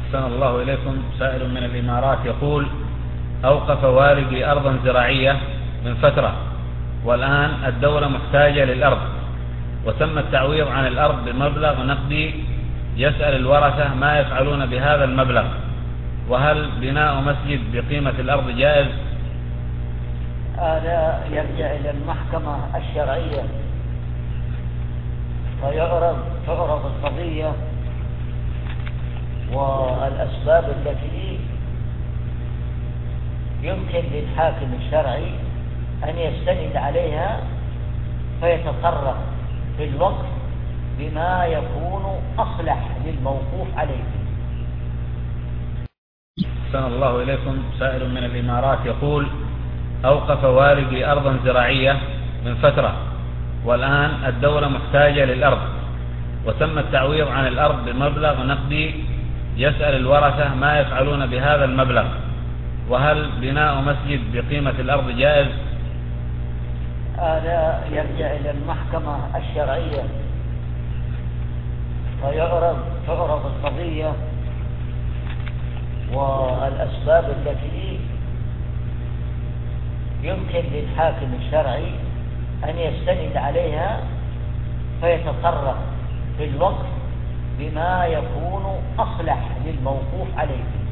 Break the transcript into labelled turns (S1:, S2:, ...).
S1: أحسن الله إليكم. سائل من الإمارات يقول: أوقف والدي أرضا زراعية من فترة، والآن الدولة محتاجة للأرض، وتم التعويض عن الأرض بمبلغ نقدي. يسأل الورثة ما يفعلون بهذا المبلغ، وهل بناء مسجد بقيمة الأرض جائز؟
S2: هذا يرجع إلى المحكمة الشرعية، تعرض القضية والأسباب التي يمكن للحاكم الشرعي أن يستند عليها، فيتصرف في الوقت بما يكون أصلح للموقوف عليه.
S1: أحسن الله إليكم. سائل من الإمارات يقول: أوقف والدي أرضا زراعية من فترة، والآن الدولة محتاجة للأرض، وتم التعويض عن الأرض بمبلغ نقدي. يسأل الورثة ما يفعلون بهذا المبلغ، وهل بناء مسجد بقيمة الأرض جائز؟
S2: هذا يرجع إلى المحكمة الشرعية، تعرض القضية والأسباب التي يمكن للحاكم الشرعي أن يستند عليها، فيتصرف في الوقت بما يكون أصلح للموقوف عليه.